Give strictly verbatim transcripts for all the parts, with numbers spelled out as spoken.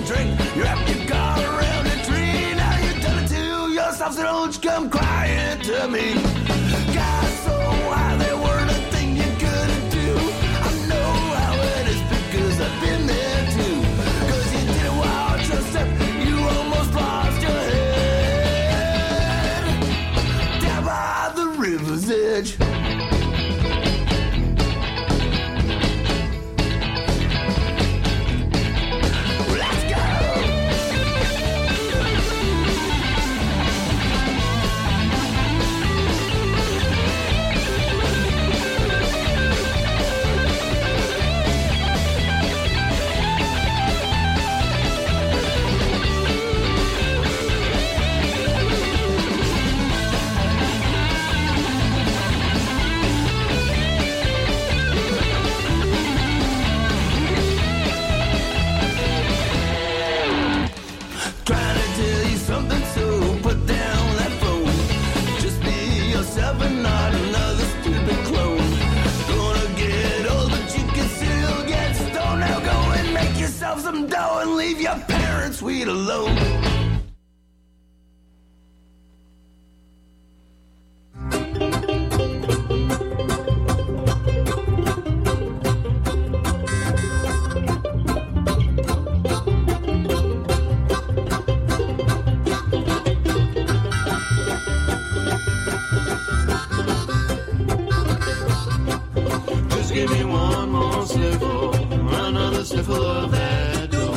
drink. You wrap your car around a tree. Now you tell it to yourself, so don't you come crying to me. Got so high, there weren't a thing you couldn't do. I know how it is because I've been there too. Cause you did a wild step, you almost lost your head. Down by the river's edge. Some dough and leave your parents sweet alone. Just give me one more sniffle, another sniffle of that.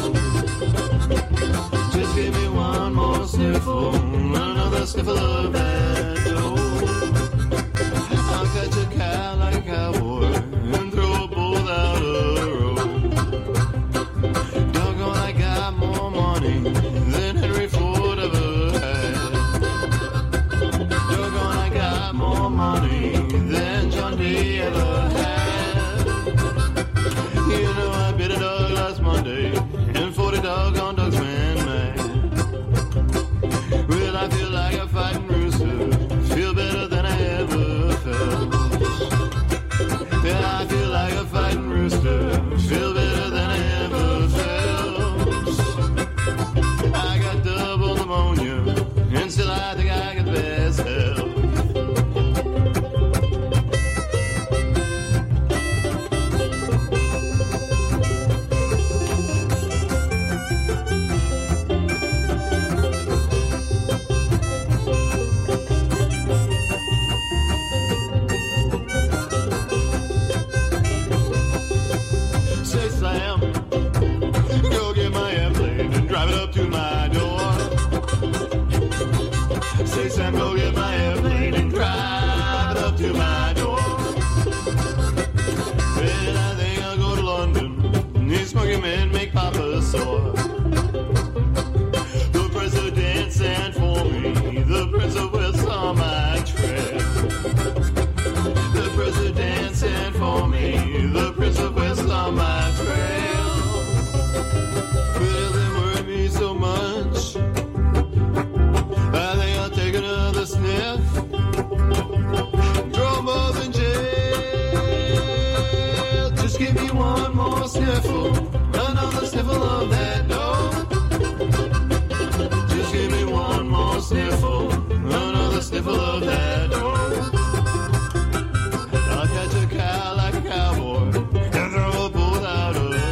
Just give me one more sniffle, another sniffle of that dough. I'll catch a cow like a cowboy and throw a bull out of the road. Doggone, I got more money than Henry Ford ever had. Doggone, I got more money than John D. ever had. You know, I bit a dog last Monday and forty doggone dogs went mad. Well, I feel like a fighting rooster, feel better than I ever felt. Yeah, I feel like a fighting rooster, feel better than I ever felt. I got double pneumonia, and still I think I got best health. Say, Sam, go get my airplane and drive it up to my door. Well, I think I'll go to London. These smoking men make Papa sore. The president sent for me. The Prince of Wales on my trail. The president sent for me. The Prince of Wales on my trail. Well, they worry me so much. Take another sniff. Draw more than jail. Just give me one more sniffle, another sniffle of that dough. Just give me one more sniffle, another sniffle of that dough. I'll catch a cow like a cowboy and throw a bull out of the road.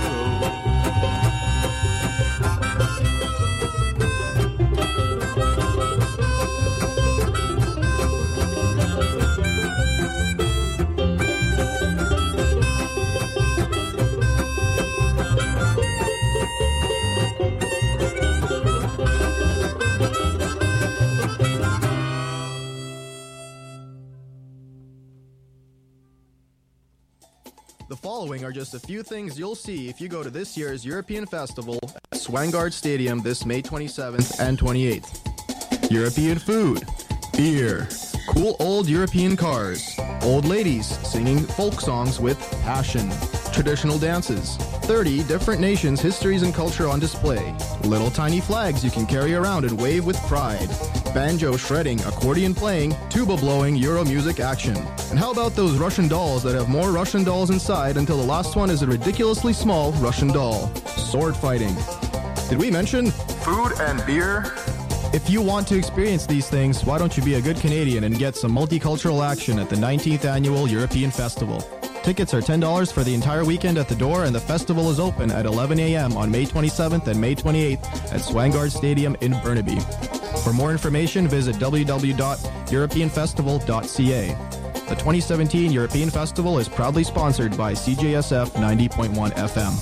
The following are just a few things you'll see if you go to this year's European Festival at Swangard Stadium this May twenty-seventh and twenty-eighth. European food, beer, cool old European cars, old ladies singing folk songs with passion, traditional dances, thirty different nations' histories and culture on display, little tiny flags you can carry around and wave with pride, banjo shredding, accordion playing, tuba blowing, Euro music action. And how about those Russian dolls that have more Russian dolls inside until the last one is a ridiculously small Russian doll? Sword fighting. Did we mention Food and beer. if you want to experience these things, why don't you be a good Canadian and get some multicultural action at the nineteenth Annual European Festival? Tickets are ten dollars for the entire weekend at the door, and the festival is open at eleven a.m. on May twenty-seventh and May twenty-eighth at Swangard Stadium in Burnaby. For more information, visit w w w dot european festival dot c a. The twenty seventeen European Festival is proudly sponsored by C J S F ninety point one F M.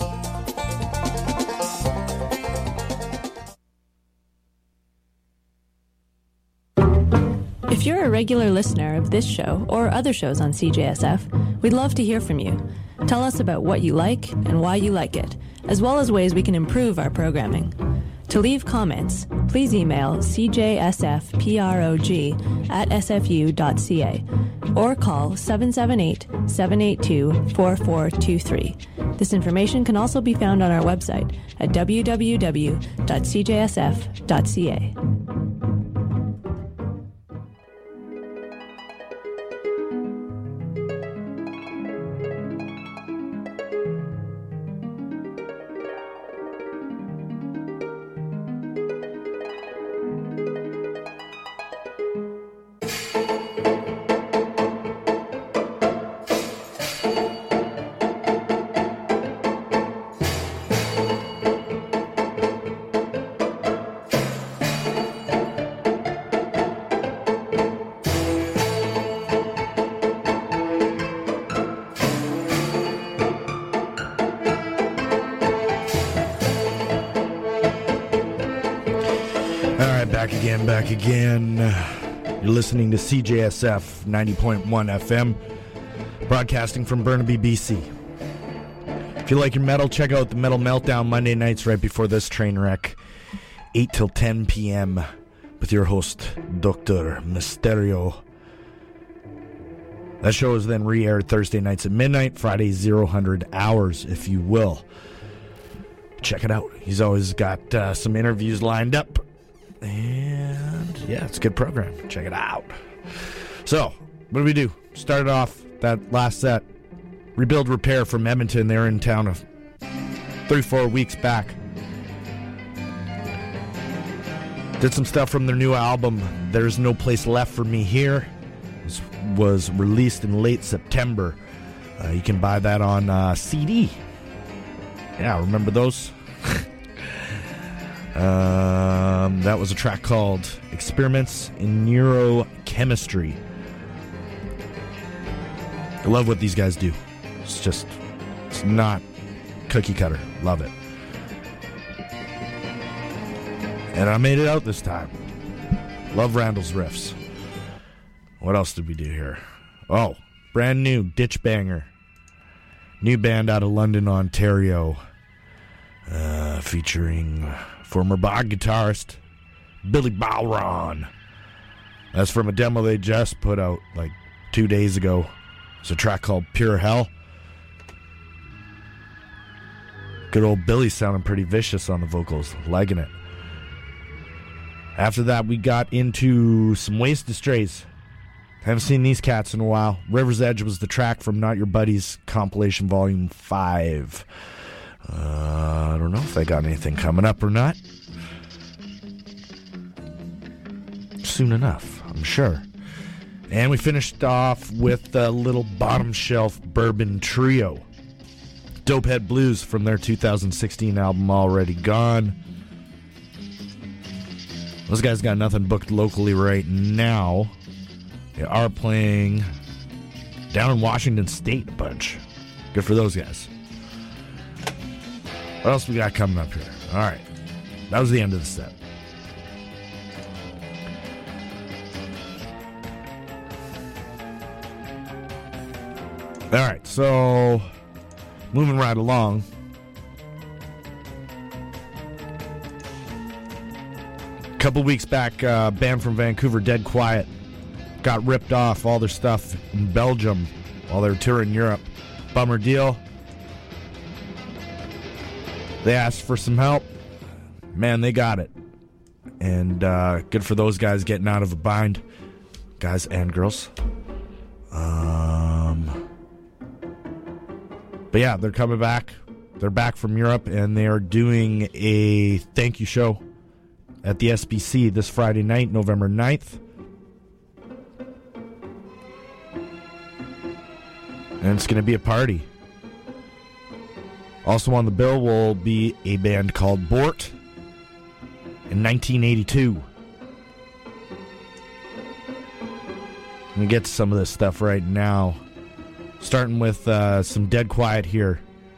If you're a regular listener of this show or other shows on C J S F, we'd love to hear from you. Tell us about what you like and why you like it, as well as ways we can improve our programming. To leave comments, please email c j s f prog at s f u dot c a or call seven seven eight, seven eight two, four four two three. This information can also be found on our website at w w w dot c j s f dot c a. Back again. You're listening to C J S F ninety point one F M, broadcasting from Burnaby, B C. If you like your metal, check out the Metal Meltdown Monday nights right before this train wreck, eight till ten p.m. with your host, Doctor Mysterio. That show is then re-aired Thursday nights at midnight, Friday zero hundred hours, if you will. Check it out. He's always got uh, some interviews lined up. And yeah, it's a good program. Check it out. So, what do we do? Started off that last set. Rebuild Repair from Edmonton. They're in town of three, four weeks back. Did some stuff from their new album, There's No Place Left for Me Here. This was released in late September. Uh, you can buy that on uh, C D. Yeah, remember those? Um, that was a track called Experiments in Neurochemistry. I love what these guys do. It's just, it's not cookie cutter. Love it. And I made it out this time. Love Randall's riffs. What else did we do here? Oh, brand new Ditch Banger. New band out of London, Ontario. Uh, featuring former Bog guitarist Billy Balron. That's from a demo they just put out like two days ago. It's a track called Pure Hell. Good old Billy sounding pretty vicious on the vocals. Liking it. After that, we got into some Wasted Strays. Haven't seen these cats in a while. River's Edge was the track from Not Your Buddies compilation volume five. Uh, I don't know if they got anything coming up or not. Soon enough, I'm sure. And we finished off with a little bottom shelf bourbon trio. Dopehead Blues from their two thousand sixteen album Already Gone. Those guys got nothing booked locally right now. They are playing down in Washington State a bunch. Good for those guys. What else we got coming up here? All right. That was the end of the set. All right. So, moving right along. A couple weeks back, uh, band from Vancouver, Dead Quiet, got ripped off all their stuff in Belgium while they were touring Europe. Bummer deal. They asked for some help. Man, they got it. And uh, good for those guys getting out of a bind. Guys and girls. Um, but yeah, they're coming back. They're back from Europe, and they are doing a thank you show at the S B C this Friday night, November ninth. And it's going to be a party. Also on the bill will be a band called Bort in nineteen eighty-two. Let me get to some of this stuff right now. Starting with uh, some Dead Quiet here.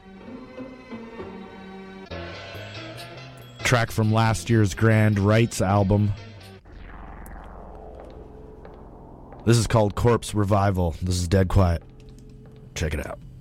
Track from last year's Grand Rights album. This is called Corpse Revival. This is Dead Quiet. Check it out.